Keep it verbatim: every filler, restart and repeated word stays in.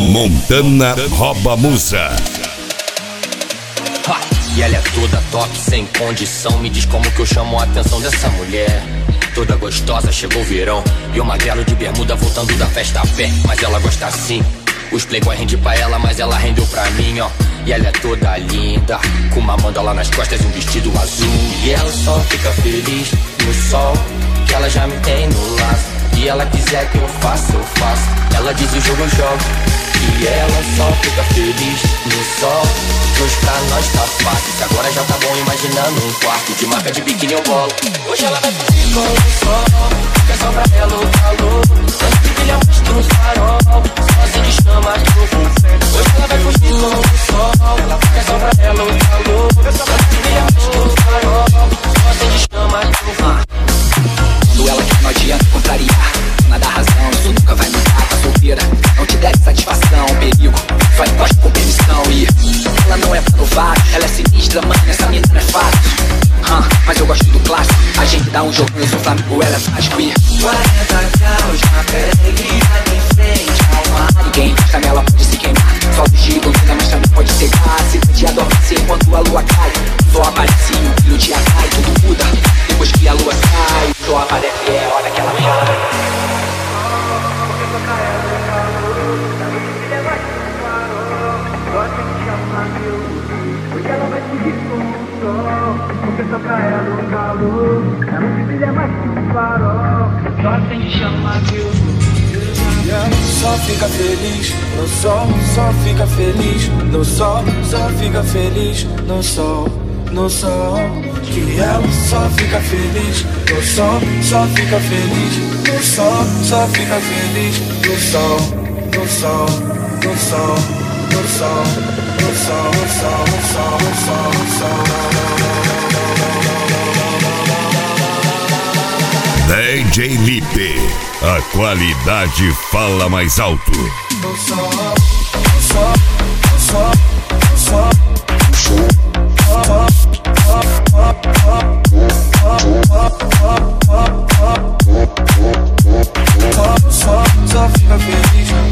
Montana rouba musa. E ela é toda top, sem condição. Me diz como que eu chamo a atenção dessa mulher. Toda gostosa, chegou o verão. E o magrelo de bermuda voltando da festa a pé. Mas ela gosta assim. Os playboy rende pra ela, mas ela rendeu pra mim, ó. E ela é toda linda, com uma mandala nas costas e um vestido azul. E ela só fica feliz no sol, que ela já me tem no laço. E ela quiser que eu faça, eu faço. Ela diz o jogo, eu jogo. E ela só fica feliz no sol, que hoje pra nós tá fácil. Se agora já tá bom imaginando um quarto de marca de biquíni eu bolo. Hoje ela vai fugir com o sol, que é só pra ela o calor. Antes de brilhar mais no farol, só acende chama que eu vou. Hoje ela vai fugir com o sol, que é só pra ela o calor. Antes de brilhar mais no farol, só acende chama que eu vou. Quando ela quer, não adianta contrariar. Nada razão, isso nunca vai mudar. Tá solteira, não te deve satisfação. Perigo, só encosta com permissão. E ela não é pra novato, ela é sinistra, mano, essa mina não é fácil. Hum, mas eu gosto do clássico. A gente dá um jogo, eu sou Flamengo, ela é Vasco. E quarenta graus na pele, em frente ao mar. Ninguém encosta nela, pode se queimar. Só vestido, linda, mas também pode cegar. Se o dia adormece enquanto a lua cai. Só aparece e o brilho te atrai. Tudo muda, depois que a lua sai. Só aparece e é hora que ela vai. Hoje ela vai fugir com o sol, porque só pra ela o calor. Ela não brilha mais que um farol, só acende chama que eu yeah. Só fica feliz no sol, só fica feliz no sol, só fica feliz no sol, no sol. Que ela só fica feliz no sol, só fica feliz no sol, só fica feliz no sol, no sol, no sol, no sol, no sol, no sol, no sol, no sol, no sol. D J Lipe, a qualidade fala mais alto. No sol, no sol, no sol, no sol, no sol. Só fica feliz